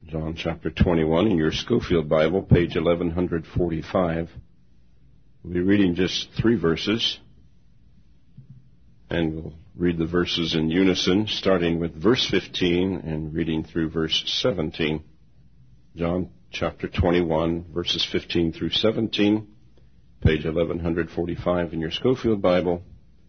John chapter 21 in your Schofield Bible, page 1145. We'll be reading just 3 verses, and we'll read the verses in unison, starting with verse 15 and reading through verse 17. John chapter 21, verses 15 through 17, page 1145 in your Schofield Bible,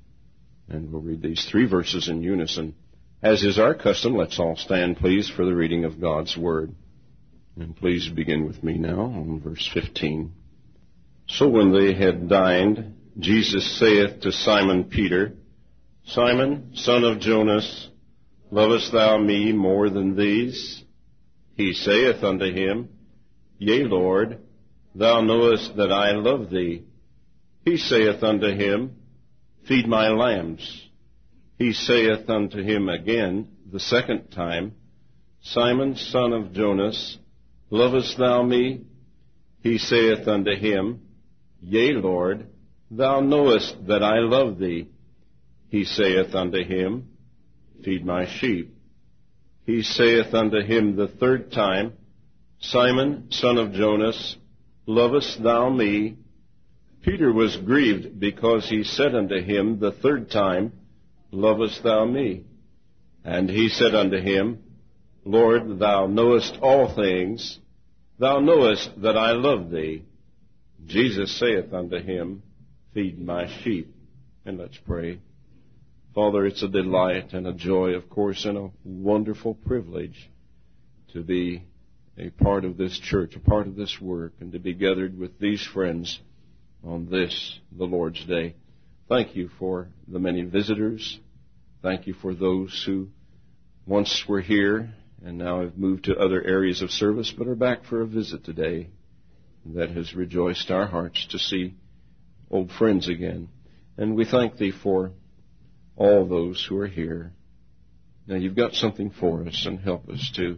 and we'll read these 3 verses in unison. As is our custom, let's all stand, please, for the reading of God's Word. And please begin with me now on verse 15. So when they had dined, Jesus saith to Simon Peter, Simon, son of Jonas, lovest thou me more than these? He saith unto him, Yea, Lord, thou knowest that I love thee. He saith unto him, Feed my lambs. He saith unto him again the second time, Simon, son of Jonas, lovest thou me? He saith unto him, Yea, Lord, thou knowest that I love thee. He saith unto him, Feed my sheep. He saith unto him the third time, Simon, son of Jonas, lovest thou me? Peter was grieved because he said unto him the third time, Lovest thou me? And he said unto him, Lord, thou knowest all things. Thou knowest that I love thee. Jesus saith unto him, Feed my sheep. And let's pray. Father, it's a delight and a joy, of course, and a wonderful privilege to be a part of this church, a part of this work, and to be gathered with these friends on this, the Lord's Day. Thank you for the many visitors. Thank you for those who once were here and now have moved to other areas of service but are back for a visit today. That has rejoiced our hearts to see old friends again. And we thank Thee for all those who are here. Now you've got something for us, and help us to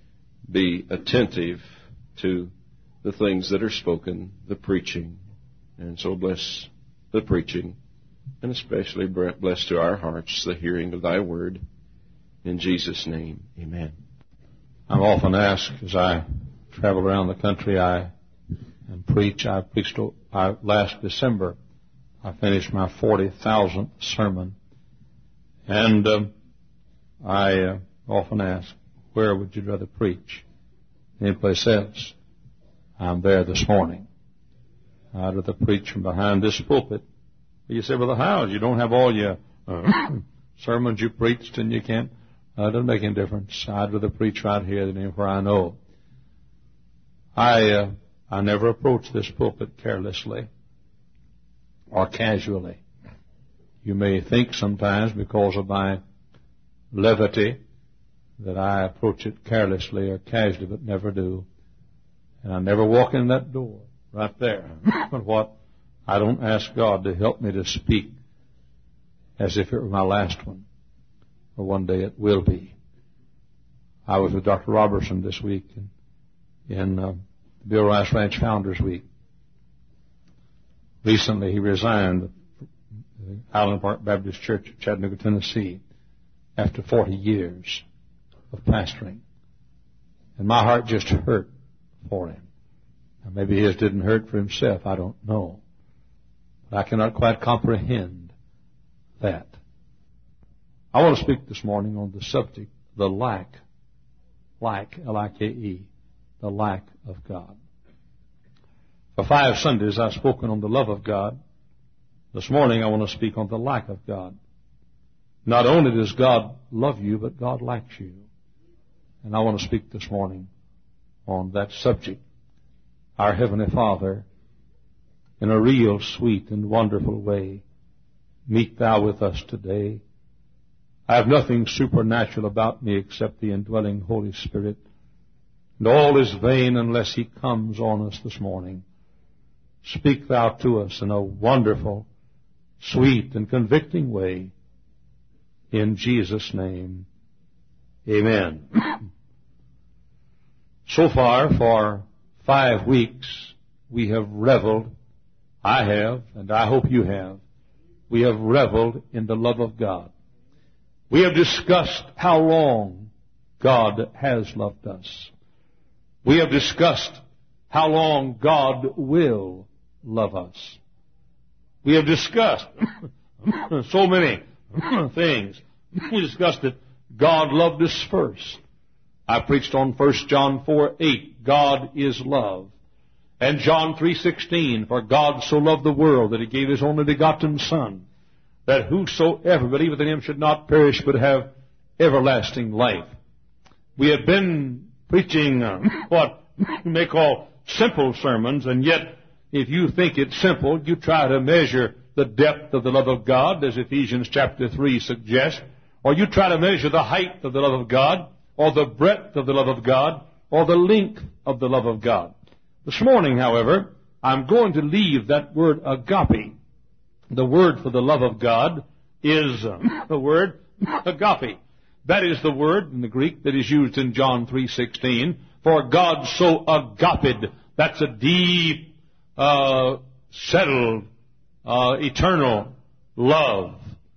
be attentive to the things that are spoken, the preaching. And so bless the preaching, and especially bless to our hearts the hearing of Thy word. In Jesus' name, amen. I'm often asked as I travel around the country and preach. I preached last December. I finished my 40,000th sermon. And I often ask, where would you rather preach? Anyplace else? I'm there this morning. I'd rather preach from behind this pulpit. You say, well, how? You don't have all your sermons you preached and you can't. It doesn't make any difference. I'd rather preach right here than anywhere I know. I never approach this pulpit carelessly or casually. You may think sometimes because of my levity that I approach it carelessly or casually, but never do. And I never walk in that door right there. But what? I don't ask God to help me to speak as if it were my last one, or one day it will be. I was with Dr. Robertson this week in Bill Rice Ranch Founders Week. Recently he resigned the Island Park Baptist Church of Chattanooga, Tennessee, after 40 years of pastoring. And my heart just hurt for him. Now, maybe his didn't hurt for himself, I don't know. But I cannot quite comprehend that. I want to speak this morning on the subject, the lack, L-I-K-E, the lack of God. For 5 Sundays I've spoken on the love of God. This morning I want to speak on the lack of God. Not only does God love you, but God lacks you. And I want to speak this morning on that subject. Our Heavenly Father, in a real sweet and wonderful way, meet Thou with us today. I have nothing supernatural about me except the indwelling Holy Spirit. And all is vain unless He comes on us this morning. Speak Thou to us in a wonderful, sweet, and convicting way. In Jesus' name, amen. So far, for 5 weeks, we have reveled, I have, and I hope you have, we have reveled in the love of God. We have discussed how long God has loved us. We have discussed how long God will love us. We have discussed so many things. We discussed that God loved us first. I preached on 1 John 4:8, God is love. And John 3:16, for God so loved the world that He gave His only begotten Son, that whosoever believeth in Him should not perish but have everlasting life. We have been preaching what you may call simple sermons, and yet if you think it's simple, you try to measure the depth of the love of God, as Ephesians chapter 3 suggests, or you try to measure the height of the love of God, or the breadth of the love of God, or the length of the love of God. This morning, however, I'm going to leave that word agape. The word for the love of God is the word agape. That is the word in the Greek that is used in John 3:16. For God so agaped. That's a deep, settled, eternal love.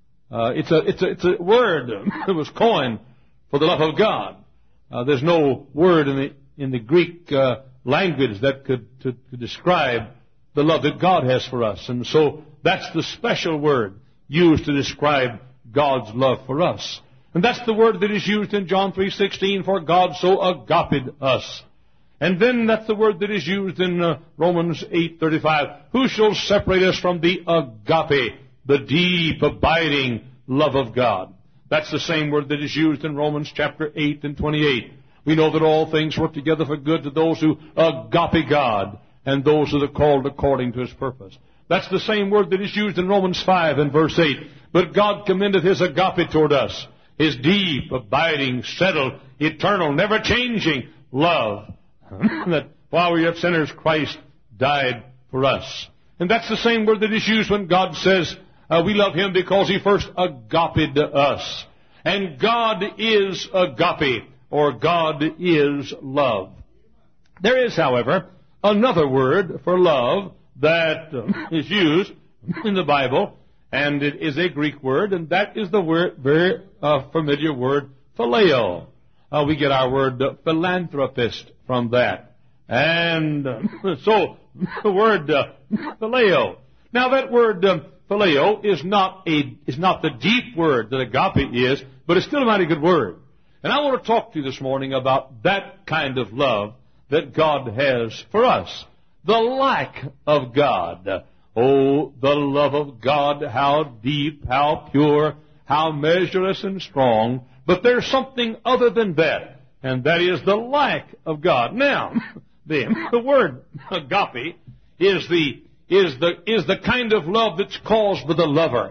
It's a word that was coined for the love of God. There's no word in the Greek language that could describe the love that God has for us. And so that's the special word used to describe God's love for us. And that's the word that is used in John 3:16, for God so agaped us. And then that's the word that is used in Romans 8:35. Who shall separate us from the agape, the deep, abiding love of God? That's the same word that is used in Romans chapter 8 and 28. We know that all things work together for good to those who agape God and those who are called according to His purpose. That's the same word that is used in Romans 5 and verse 8. But God commendeth His agape toward us, His deep, abiding, settled, eternal, never-changing love, that while we were yet sinners, Christ died for us. And that's the same word that is used when God says, we love Him because He first agaped us. And God is agape, or God is love. There is, however, another word for love that is used in the Bible, and it is a Greek word, and that is the word, very familiar word, phileo. We get our word philanthropist from that. And so, the word phileo. Now, that word phileo is not the deep word that agape is, but it's still a mighty good word. And I want to talk to you this morning about that kind of love that God has for us. The lack of God. Oh, the love of God, how deep, how pure, how measureless and strong. But there's something other than that, and that is the lack of God. Now, the word agape is the kind of love that's caused by the lover.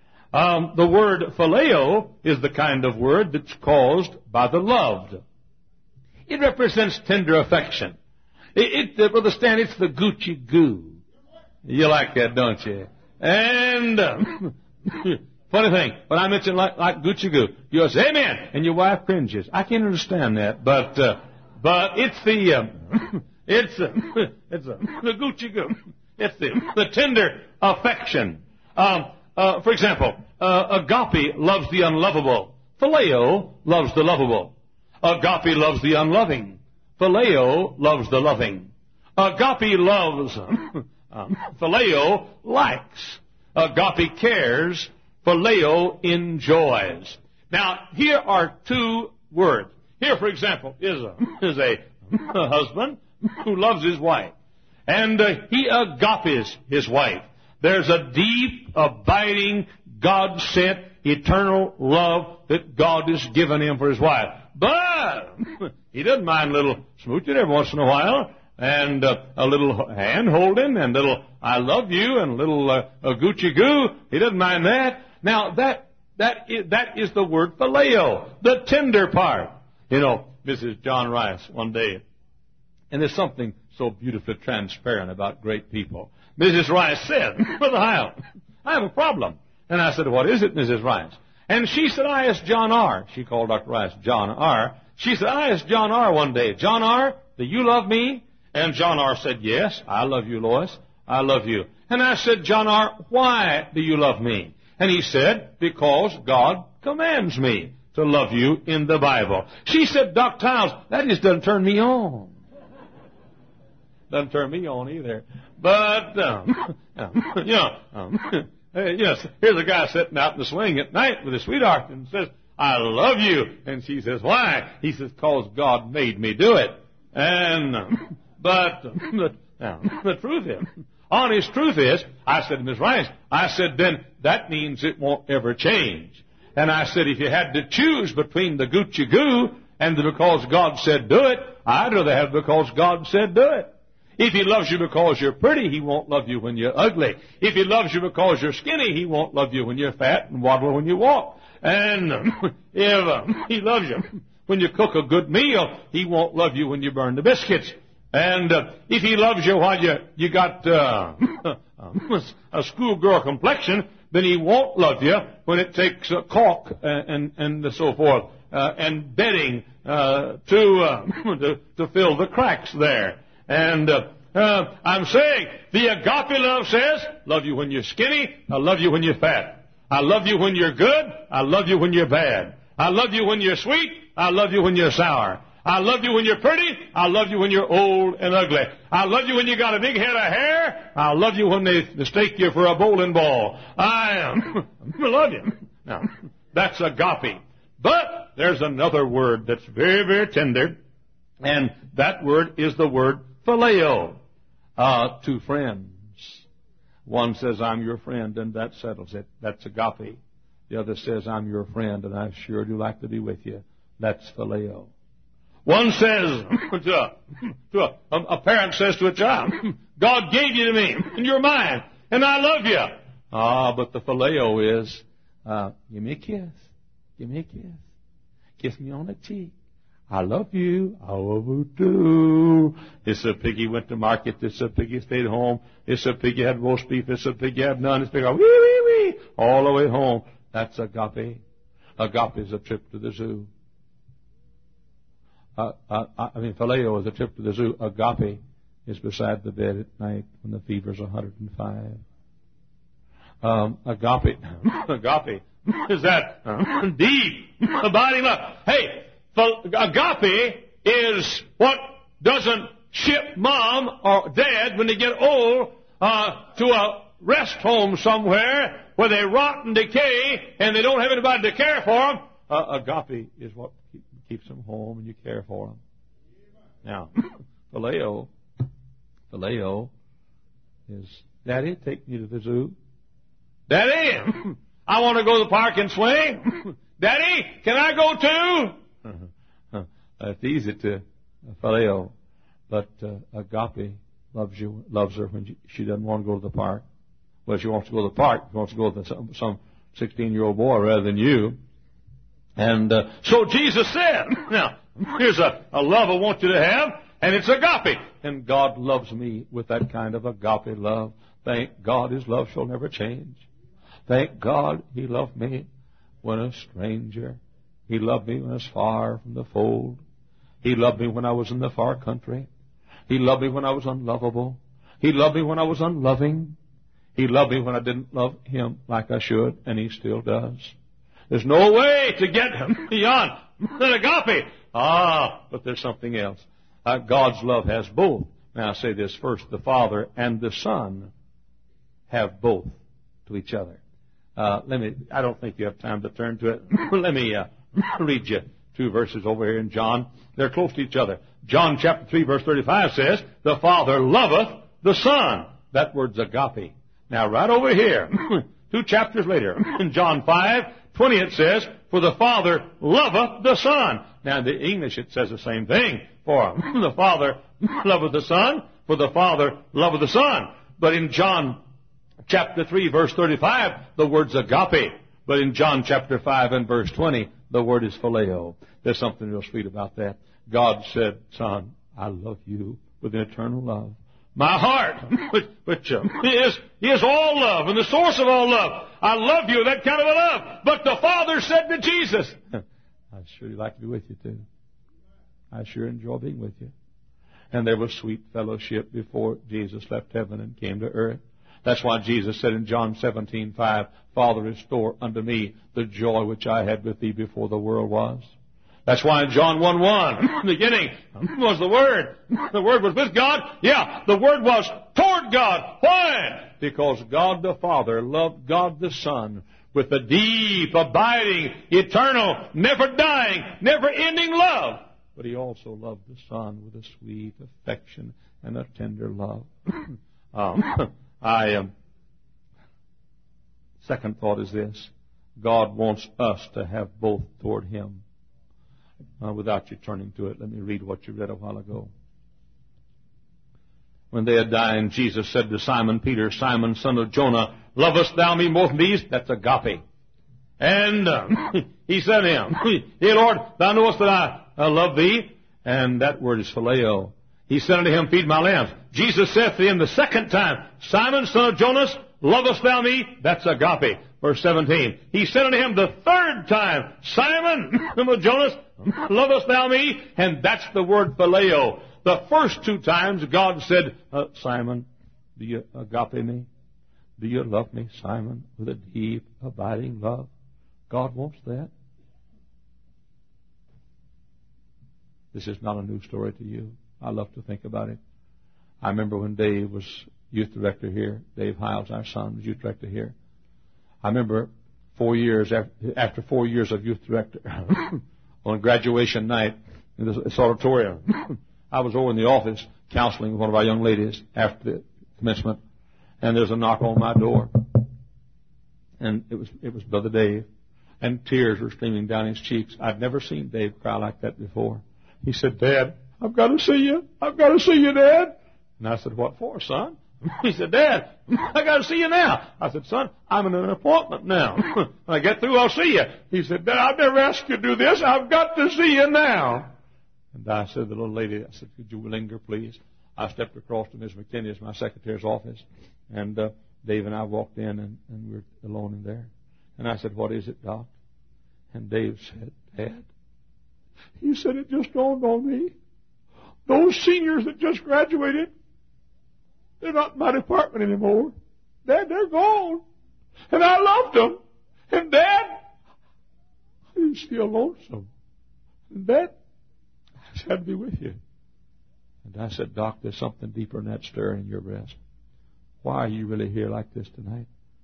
The word phileo is the kind of word that's caused by the loved. It represents tender affection. Brother Stan, it's the Gucci goo. You like that, don't you? And funny thing, when I mention like Gucci goo, you say amen, and your wife cringes. I can't understand that, but it's the Gucci goo. It's the tender affection. For example, agape loves the unlovable. Phileo loves the lovable. Agape loves the unloving. Phileo loves the loving. Agape loves. Phileo likes. Agape cares. Phileo enjoys. Now, here are two words. Here, for example, is a husband who loves his wife. And he agapes his wife. There's a deep, abiding, God-sent, eternal love that God has given him for his wife. But he doesn't mind a little smooching every once in a while, and a little hand holding, and a little I love you, and a little a Gucci goo. He doesn't mind that. Now, that is the word phileo, the tender part. You know, Mrs. John Rice one day, and there's something so beautifully transparent about great people. Mrs. Rice said, Brother Heil, I have a problem. And I said, what is it, Mrs. Rice? And she said, I asked John R. She called Dr. Rice John R. She said, I asked John R. one day, John R., do you love me? And John R. said, yes, I love you, Lois. I love you. And I said, John R., why do you love me? And he said, because God commands me to love you in the Bible. She said, Dr. Tiles, that just doesn't turn me on. Doesn't turn me on either. But, yes, here's a guy sitting out in the swing at night with his sweetheart and says, I love you. And she says, why? He says, because God made me do it. And, but the truth is, honest truth is, I said to Ms. Rice, I said, then that means it won't ever change. And I said, if you had to choose between the Gucci Goo and the because God said do it, I'd rather have because God said do it. If He loves you because you're pretty, He won't love you when you're ugly. If He loves you because you're skinny, He won't love you when you're fat and waddle when you walk. And if He loves you when you cook a good meal, He won't love you when you burn the biscuits. And if He loves you while you got a schoolgirl complexion, then He won't love you when it takes caulk and so forth and bedding to fill the cracks there. And I'm saying the agape love says, love you when you're skinny, I love you when you're fat. I love you when you're good, I love you when you're bad. I love you when you're sweet, I love you when you're sour. I love you when you're pretty, I love you when you're old and ugly. I love you when you got a big head of hair, I love you when they mistake you for a bowling ball. I love you. Now, that's agape. But there's another word that's very, very tender, and that word is the word phileo, to friends. One says, I'm your friend, and that settles it. That's agape. The other says, I'm your friend, and I sure do like to be with you. That's phileo. One says, a parent says to a child, God gave you to me, and you're mine, and I love you. But the phileo is, give me a kiss. Give me a kiss. Kiss me on the cheek. I love you. I love you too. It's a piggy went to market. It's a piggy stayed home. It's a piggy had roast beef. It's a piggy had none. It's a piggy wee, wee, wee, all the way home. That's agape. Agape is a trip to the zoo. Phileo is a trip to the zoo. Agape is beside the bed at night when the fever's 105. Agape is that deep, abiding love. Hey, agape is what doesn't ship mom or dad when they get old to a rest home somewhere where they rot and decay and they don't have anybody to care for them. Agape is what keeps them home and you care for them. Now, phileo is, Daddy, take me to the zoo. Daddy, I want to go to the park and swing. Daddy, can I go too? It's easy to phileo, but agape loves her when she doesn't want to go to the park. Well, she wants to go to the park. She wants to go to some 16-year-old boy rather than you. And so Jesus said, now, here's a love I want you to have, and it's agape. And God loves me with that kind of agape love. Thank God His love shall never change. Thank God He loved me when a stranger. He loved me when I was far from the fold. He loved me when I was in the far country. He loved me when I was unlovable. He loved me when I was unloving. He loved me when I didn't love Him like I should, and He still does. There's no way to get Him beyond that agape. But there's something else. God's love has both. Now I say this first. The Father and the Son have both to each other. I don't think you have time to turn to it. Let me read you 2 verses over here in John. They're close to each other. John chapter 3 verse 35 says, the Father loveth the Son. That word's agape. Now right over here, 2 chapters later, in John 5:20 it says, for the Father loveth the Son. Now in the English it says the same thing. For the Father loveth the Son, for the Father loveth the Son. But in John chapter 3 verse 35, the word's agape. But in John chapter 5 and verse 20, the word is phileo. There's something real sweet about that. God said, Son, I love you with an eternal love. My heart, which is all love and the source of all love. I love you, that kind of a love. But the Father said to Jesus, I'd sure like to be with you too. I sure enjoy being with you. And there was sweet fellowship before Jesus left heaven and came to earth. That's why Jesus said in John 17:5, Father, restore unto me the joy which I had with thee before the world was. That's why in John 1:1, in the beginning was the Word. The Word was with God. Yeah, the Word was toward God. Why? Because God the Father loved God the Son with a deep, abiding, eternal, never dying, never ending love. But He also loved the Son with a sweet affection and a tender love. Second thought is this. God wants us to have both toward Him. Without you turning to it, let me read what you read a while ago. When they had dined, Jesus said to Simon Peter, Simon, son of Jonah, lovest thou me more than these? That's agape. And he said to him, Yea, Lord, thou knowest that I love thee. And that word is phileo. He said unto him, Feed my lambs. Jesus saith to him the second time, Simon, son of Jonas, lovest thou me? That's agape. Verse 17. He said unto him the third time, Simon, son of Jonas, lovest thou me? And that's the word phileo. The first two times God said, Simon, do you agape me? Do you love me, Simon, with a deep, abiding love? God wants that. This is not a new story to you. I love to think about it. I remember when Dave was youth director here. Dave Hiles, our son, was youth director here. I remember 4 years, after 4 years of youth director, on graduation night in this auditorium, I was over in the office counseling with one of our young ladies after the commencement, and there's a knock on my door. And it was Brother Dave, and tears were streaming down his cheeks. I'd never seen Dave cry like that before. He said, Dad, I've got to see you. I've got to see you, Dad. And I said, what for, son? He said, Dad, I got to see you now. I said, son, I'm in an appointment now. When I get through, I'll see you. He said, Dad, I've never asked you to do this. I've got to see you now. And I said to the little lady, I said, could you linger, please? I stepped across to Ms. McKinney's, my secretary's office, and Dave and I walked in, and we were alone in there. And I said, what is it, Doc? And Dave said, Dad, he said, it just dawned on me. Those seniors that just graduated, they're not in my department anymore. Dad, they're gone. And I loved them. And Dad, I just feel lonesome. And Dad, I just had to be with you. And I said, Doc, there's something deeper than that stirring in your breast. Why are you really here like this tonight?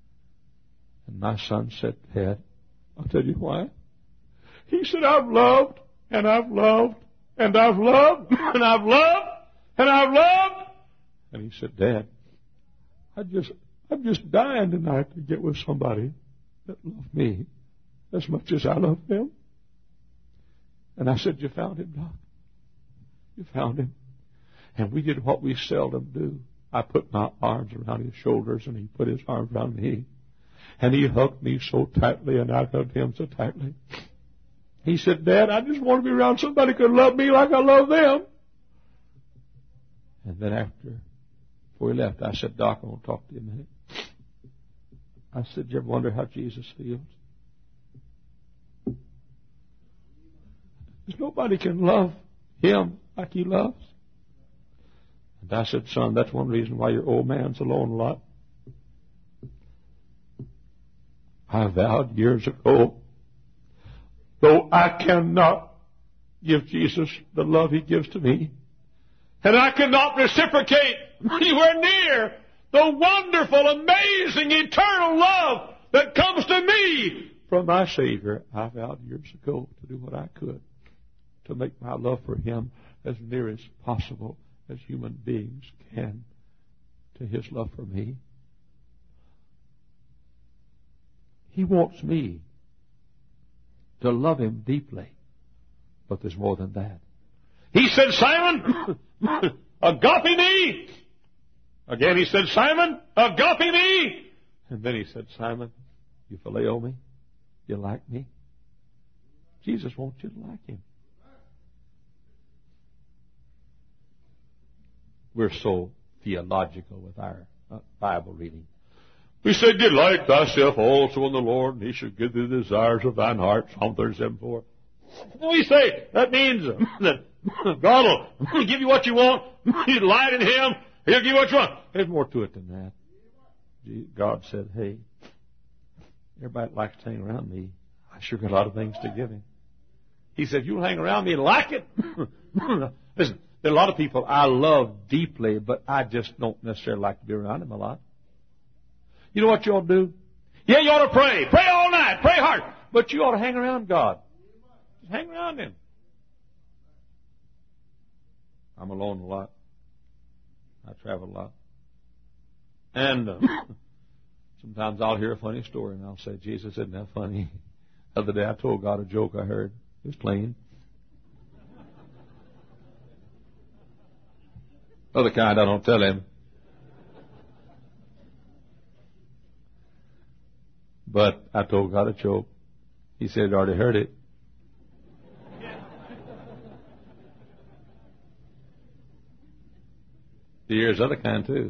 And my son said, Dad, I'll tell you why. He said, I've loved, and I've loved, and I've loved, and I've loved, and I've loved. And he said, Dad, I'm just dying tonight to get with somebody that loves me as much as I love them. And I said, you found him, Doc. You found him. And we did what we seldom do. I put my arms around his shoulders, and he put his arms around me. And he hugged me so tightly, and I hugged him so tightly. He said, Dad, I just want to be around somebody who could love me like I love them. And then before he left, I said, Doc, I want to talk to you a minute. I said, you ever wonder how Jesus feels? Because nobody can love him like he loves. And I said, son, that's one reason why your old man's alone a lot. I vowed years ago, though I cannot give Jesus the love he gives to me, and I cannot reciprocate anywhere near the wonderful, amazing, eternal love that comes to me from my Savior, I vowed years ago to do what I could to make my love for him as near as possible as human beings can to his love for me. He wants me to love him deeply. But there's more than that. He said, Simon, agape me. Again he said, Simon, agape me. And then he said, Simon, you phileo me? You like me? Jesus wants you to like him. We're so theological with our Bible reading. We say, delight thyself also in the Lord, and he shall give thee the desires of thine heart. Psalm 37:4. We say that means that God will give you what you want. You delight in him. He'll give you what you want. There's more to it than that. God said, hey, everybody likes to hang around me. I sure got a lot of things to give him. He said, you'll hang around me and like it. Listen, there are a lot of people I love deeply, but I just don't necessarily like to be around them a lot. You know what you ought to do? Yeah, you ought to pray. Pray all night. Pray hard. But you ought to hang around God. Just hang around Him. I'm alone a lot. I travel a lot. And sometimes I'll hear a funny story and I'll say, Jesus, isn't that funny? The other day I told God a joke I heard. It was plain. Other kind I don't tell Him. But I told God a joke. He said, I already heard it. There's other kind too.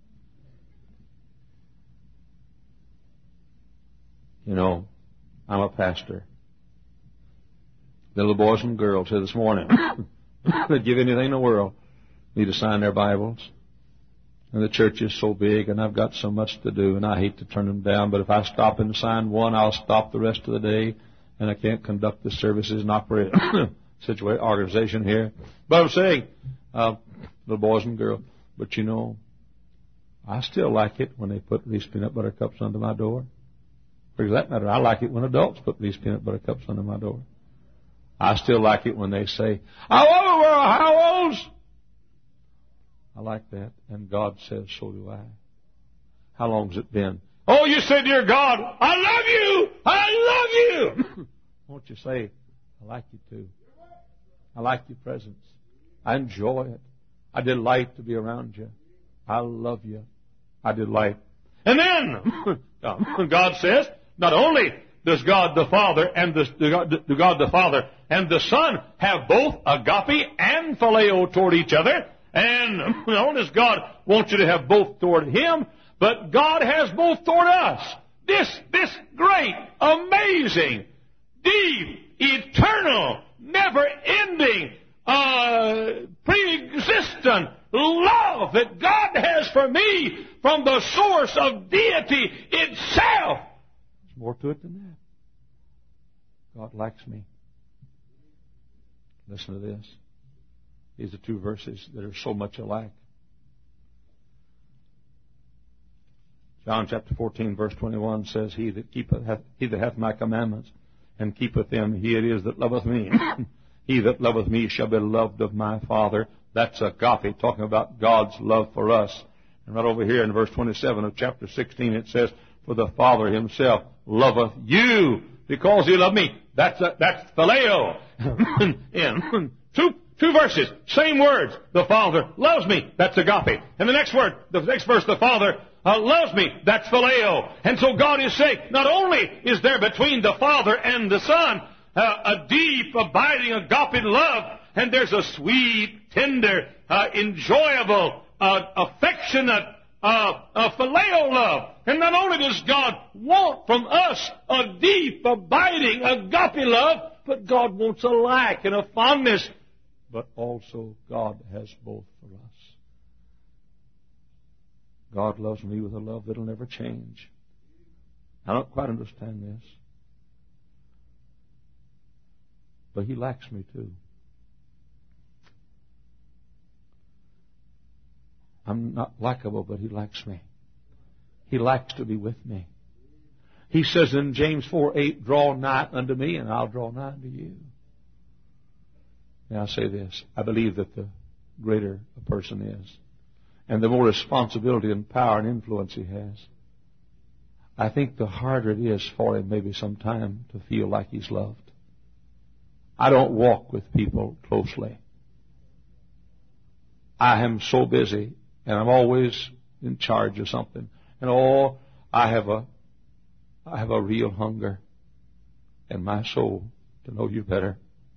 You know, I'm a pastor. The little boys and girls here this morning, they'd give anything in the world me to sign their Bibles. And the church is so big, and I've got so much to do, and I hate to turn them down. But if I stop and sign one, I'll stop the rest of the day, and I can't conduct the services and operate organization here. But I'm saying, little boys and girls, but you know, I still like it when they put these peanut butter cups under my door. For that matter, I like it when adults put these peanut butter cups under my door. I still like it when they say, I want to wear a high-lows. I like that. And God says, so do I. How long's it been? Oh, you say, dear God, I love you. I love you. Won't you say, I like you too. I like your presence. I enjoy it. I delight to be around you. I love you. I delight. And then God says, not only does God the Father and the Son have both agape and phileo toward each other, and not only does God want you to have both toward Him, but God has both toward us. This great, amazing, deep, eternal, never-ending, pre-existent love that God has for me from the source of deity itself. There's more to it than that. God likes me. Listen to this. These are two verses that are so much alike. John chapter 14, verse 21 says, He that hath my commandments and keepeth them, he it is that loveth me. He that loveth me shall be loved of my Father. That's agape, talking about God's love for us. And right over here in verse 27 of chapter 16, it says, For the Father Himself loveth you because He loved me. That's phileo. And two verses, same words. The Father loves me. That's agape. And the next verse, the Father loves me. That's phileo. And so God is saying, not only is there between the Father and the Son a deep, abiding, agape love, and there's a sweet, tender, enjoyable, affectionate, phileo love. And not only does God want from us a deep, abiding, agape love, but God wants a like and a fondness. But also God has both for us. God loves me with a love that'll never change. I don't quite understand this. But He likes me too. I'm not likable, but He likes me. He likes to be with me. He says in James 4:8, draw nigh unto me, and I'll draw nigh unto you. Now I say this. I believe that the greater a person is, and the more responsibility and power and influence he has, I think the harder it is for him maybe sometime to feel like he's loved. I don't walk with people closely. I am so busy, and I'm always in charge of something. And I have a real hunger in my soul to know you better.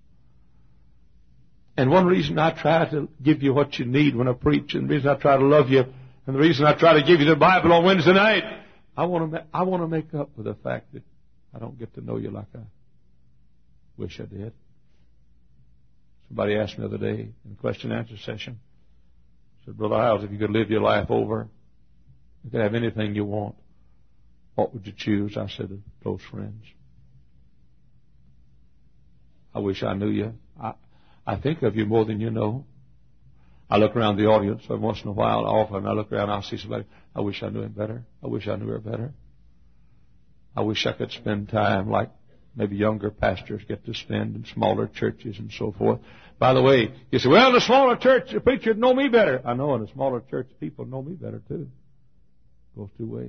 And one reason I try to give you what you need when I preach, and the reason I try to love you, and the reason I try to give you the Bible on Wednesday night, I want to make up for the fact that I don't get to know you like I wish I did. Somebody asked me the other day in the question and answer session, said, Brother Hiles, if you could live your life over, you could have anything you want, what would you choose? I said, close friends. I wish I knew you. I think of you more than you know. I look around the audience every once in a while. Often I look around and I'll see somebody. I wish I knew him better. I wish I knew her better. I wish I could spend time like maybe younger pastors get to spend in smaller churches and so forth. By the way, you say, well, the smaller church, the preacher know me better. I know, in the smaller church, people know me better too. Goes two ways.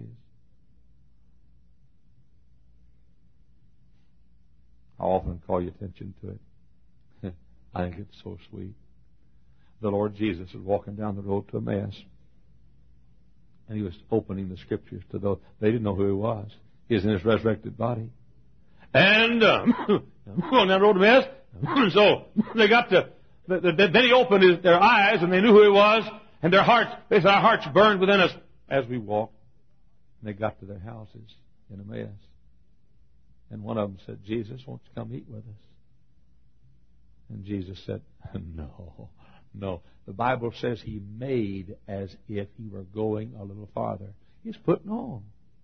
I often call your attention to it. I think it's so sweet. The Lord Jesus was walking down the road to Emmaus, and he was opening the Scriptures to those. They didn't know who he was. He was in his resurrected body. And going down the road to Emmaus, so they got to. Then he opened their eyes, and they knew who he was, and their hearts. They said, "Our hearts burned within us as we walked." And they got to their houses in Emmaus, and one of them said, "Jesus, won't you come eat with us?" And Jesus said, "No, no." The Bible says he made as if he were going a little farther. He's putting on.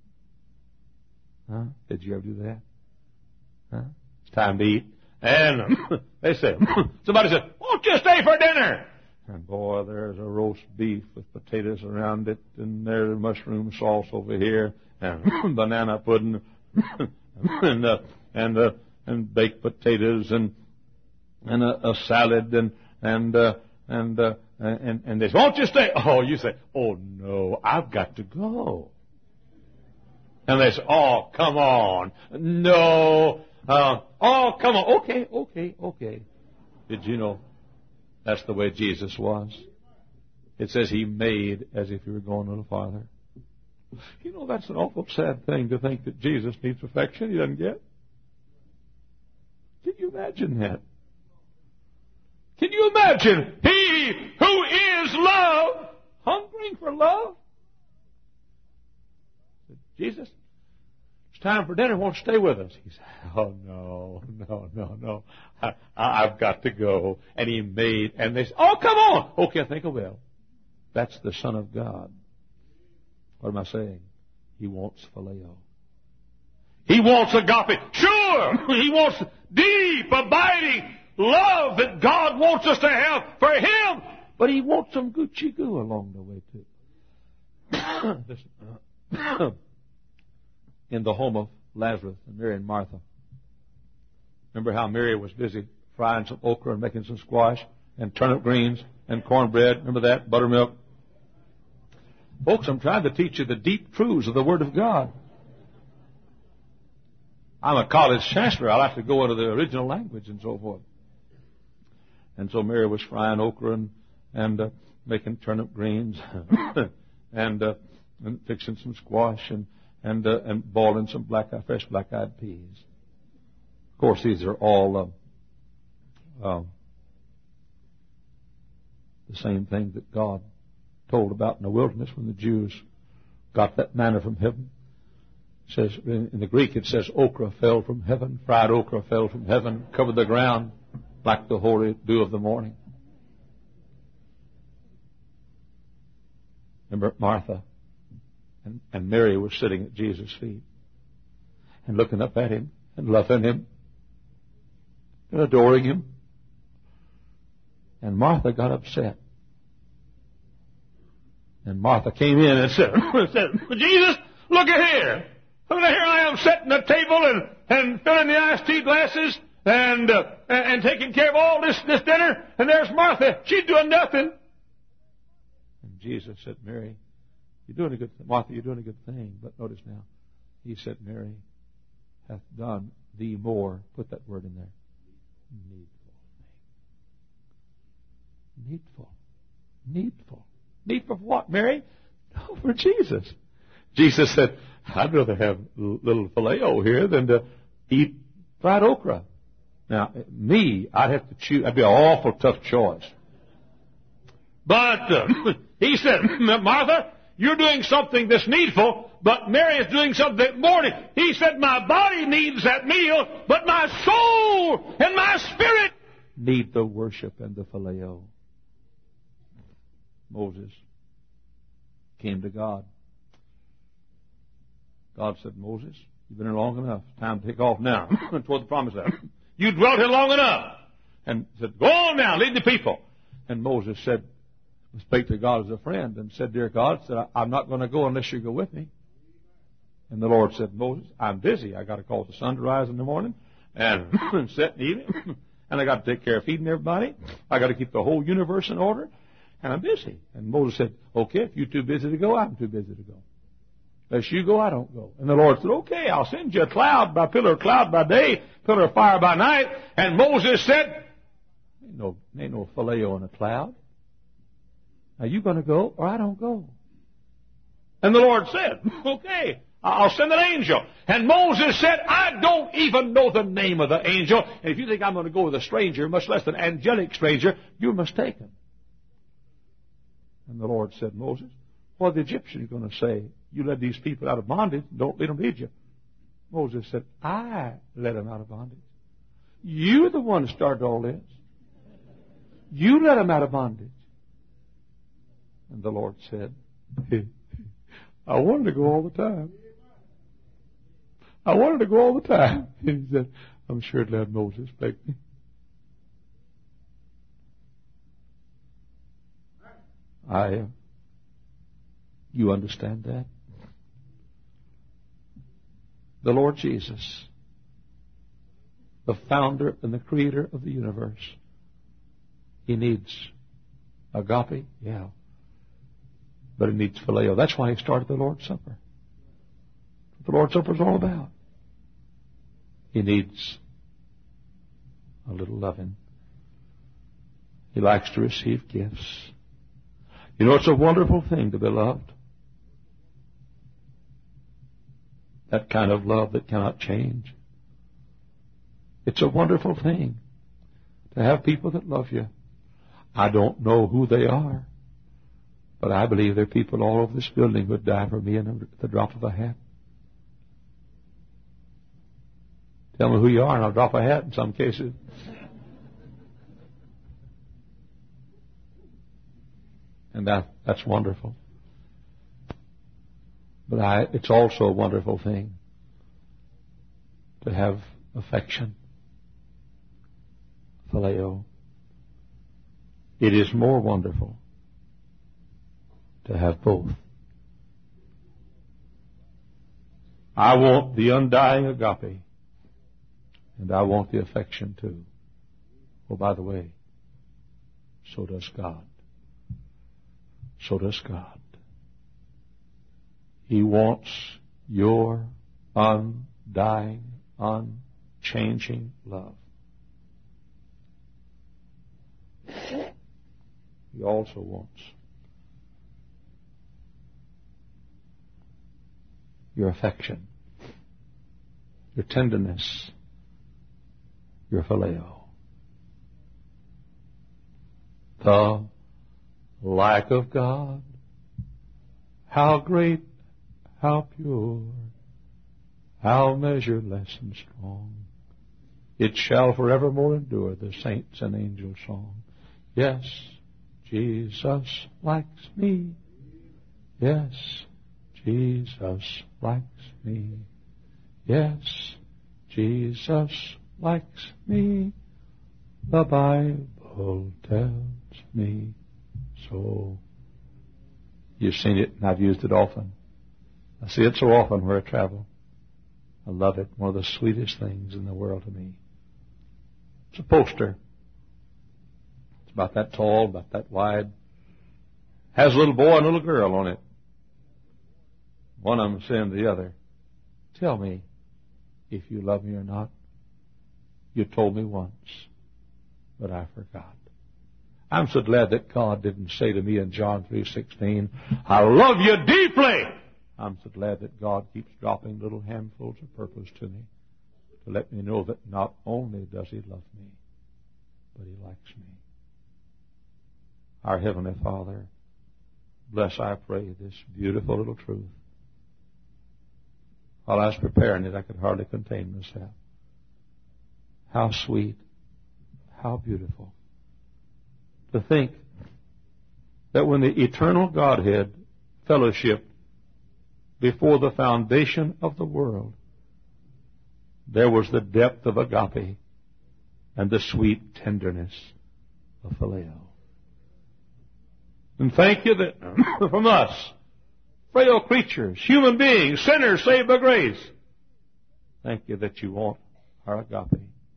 Huh? Did you ever do that? Huh? It's time to eat. And they said, somebody said, "Won't you stay for dinner?" And boy, there's a roast beef with potatoes around it, and there's mushroom sauce over here, and banana pudding, and baked potatoes, and a salad, and they say, "Won't you stay?" Oh, you say, "Oh no, I've got to go." And they say, "Oh, come on, no, oh, come on, okay." Did you know that's the way Jesus was? It says he made as if he were going a little farther. You know, that's an awful sad thing to think that Jesus needs perfection he doesn't get. Can you imagine that? Can you imagine he who is love hungering for love? Jesus, it's time for dinner. Won't you stay with us? He said, "Oh, no. I've got to go." And he made, and they said, "Oh, come on." Okay, I think I will. That's the Son of God. What am I saying? He wants phileo. He wants agape. Sure, he wants deep, abiding love that God wants us to have for him. But he wants some Gucci-goo along the way, too. In the home of Lazarus and Mary and Martha. Remember how Mary was busy frying some okra and making some squash and turnip greens and cornbread. Remember that? Buttermilk. Folks, I'm trying to teach you the deep truths of the Word of God. I'm a college chancellor. I like to go into the original language and so forth. And so Mary was frying okra and making turnip greens and fixing some squash and boiling some fresh black-eyed peas. Of course, these are all the same thing that God told about in the wilderness when the Jews got that manna from heaven. It says in the Greek, it says okra fell from heaven, fried okra fell from heaven, covered the ground like the hoary dew of the morning. Remember Martha and Mary was sitting at Jesus' feet and looking up at him and loving him and adoring him. And Martha got upset. And Martha came in and said, "Jesus, look at here. Look at here I am setting the table and filling the iced tea glasses and taking care of all this dinner. And there's Martha. She's doing nothing." And Jesus said, "Mary, you're doing a good thing. Martha, you're doing a good thing." But notice now, he said, "Mary hath done thee more." Put that word in there. Needful. Needful for what, Mary? No, for Jesus. Jesus said, "I'd rather have little phileo here than to eat fried okra." Now, I'd have to choose. That'd be an awful tough choice. But he said, "Martha, you're doing something that's needful, but Mary is doing something more." He said, "My body needs that meal, but my soul and my spirit need the worship and the phileo." Moses came to God. God said, "Moses, you've been here long enough. Time to take off now toward the promised land. You dwelt here long enough. And said, go on now, lead the people. And Moses said, spake to God as a friend and said, dear God, I'm not going to go unless you go with me. And the Lord said, Moses, I'm busy. I got to cause the sun to rise in the morning and set in the evening. And I got to take care of feeding everybody. I got to keep the whole universe in order. And I'm busy. And Moses said, okay, if you're too busy to go, I'm too busy to go. Unless you go, I don't go. And the Lord said, okay, I'll send you a cloud by pillar of cloud by day, pillar of fire by night. And Moses said, ain't no phileo in a cloud. Are you going to go or I don't go? And the Lord said, okay, I'll send an angel. And Moses said, I don't even know the name of the angel. And if you think I'm going to go with a stranger, much less an angelic stranger, you're mistaken. And the Lord said, Moses, what are the Egyptians going to say? You led these people out of bondage. Don't let them lead you. Moses said, I led them out of bondage. You're the one who started all this. You led them out of bondage. And the Lord said, I wanted to go all the time. I wanted to go all the time. He said, I'm sure glad Moses begged me. You understand that? The Lord Jesus, the founder and the creator of the universe, He needs agape, yeah. But it needs phileo. That's why He started the Lord's Supper. That's what the Lord's Supper is all about. He needs a little loving. He likes to receive gifts. You know, it's a wonderful thing to be loved. That kind of love that cannot change. It's a wonderful thing to have people that love you. I don't know who they are, but I believe there are people all over this building who would die for me in the drop of a hat. Tell me who you are and I'll drop a hat in some cases. And that's wonderful. But it's also a wonderful thing to have affection, phileo. It is more wonderful to have both. I want the undying agape, and I want the affection too. Oh, by the way, so does God. So does God. He wants your undying, unchanging love. He also wants your affection, your tenderness, your phileo. The like of God, how great, how pure, how measureless and strong. It shall forevermore endure, the saints and angels' song. Yes, Jesus likes me. Yes, Jesus likes me. Yes, Jesus likes me. The Bible tells me so. You've seen it, and I've used it often. I see it so often where I travel. I love it. One of the sweetest things in the world to me. It's a poster. It's about that tall, about that wide. Has a little boy and a little girl on it. One of them saying to the other, tell me if you love me or not. You told me once, but I forgot. I'm so glad that God didn't say to me in John 3:16, I love you deeply. I'm so glad that God keeps dropping little handfuls of purpose to me to let me know that not only does He love me, but He likes me. Our Heavenly Father, bless, I pray, this beautiful little truth. While I was preparing it, I could hardly contain myself. How sweet, how beautiful. To think that when the eternal Godhead fellowshiped before the foundation of the world, there was the depth of agape and the sweet tenderness of phileo. And thank you that from us, frail creatures, human beings, sinners saved by grace, thank you that you want our agape.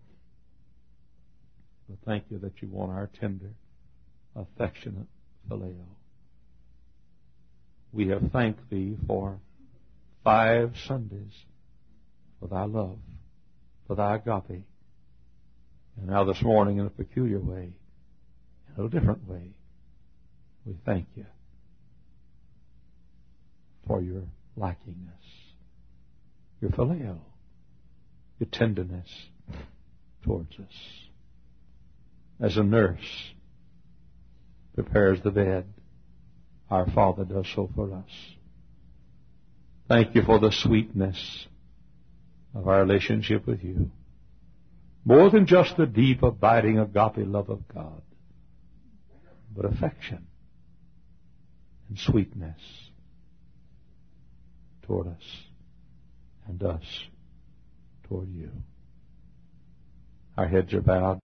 But thank you that you want our tender, affectionate phileo. We have thanked Thee for 5 Sundays for Thy love, for Thy agape. And now this morning in a peculiar way, in a different way, we thank You for Your likingness, Your phileo, Your tenderness towards us. As a nurse prepares the bed, our Father does so for us. Thank You for the sweetness of our relationship with You. More than just the deep, abiding, agape love of God, but affection and sweetness toward us and us toward You. Our heads are bowed.